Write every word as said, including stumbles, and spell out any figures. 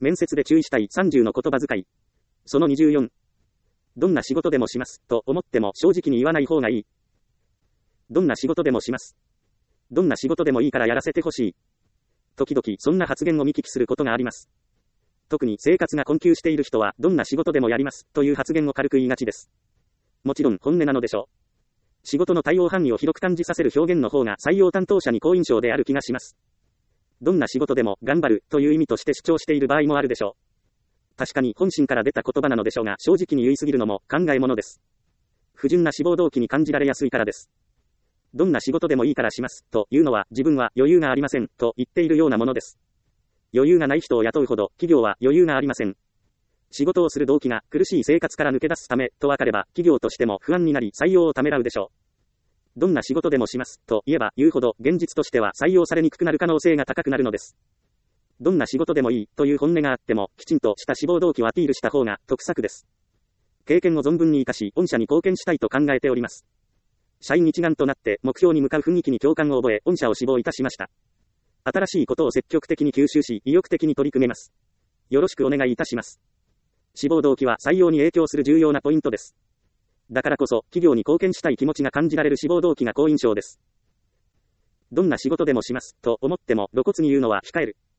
面接で注意したいさんじゅうの言葉遣い。そのにじゅうよん。どんな仕事でもします、と思っても正直に言わない方がいい。どんな仕事でもします。どんな仕事でもいいからやらせてほしい。時々そんな発言を見聞きすることがあります。特に生活が困窮している人は、どんな仕事でもやります、という発言を軽く言いがちです。もちろん本音なのでしょう。仕事の対応範囲を広く感じさせる表現の方が採用担当者に好印象である気がします。どんな仕事でも頑張るという意味として主張している場合もあるでしょう。確かに本心から出た言葉なのでしょうが、正直に言いすぎるのも考えものです。不純な志望動機に感じられやすいからです。どんな仕事でもいいからします、というのは自分は余裕がありません、と言っているようなものです。余裕がない人を雇うほど企業は余裕がありません。仕事をする動機が苦しい生活から抜け出すためと分かれば、企業としても不安になり採用をためらうでしょう。どんな仕事でもします、と言えば言うほど現実としては採用されにくくなる可能性が高くなるのです。どんな仕事でもいいという本音があっても、きちんとした志望動機をアピールした方が得策です。経験を存分に活かし、御社に貢献したいと考えております。社員一丸となって目標に向かう雰囲気に共感を覚え、御社を志望いたしました。新しいことを積極的に吸収し、意欲的に取り組めます。よろしくお願いいたします。志望動機は採用に影響する重要なポイントです。だからこそ、企業に貢献したい気持ちが感じられる志望動機が好印象です。どんな仕事でもします、と思っても露骨に言うのは控える。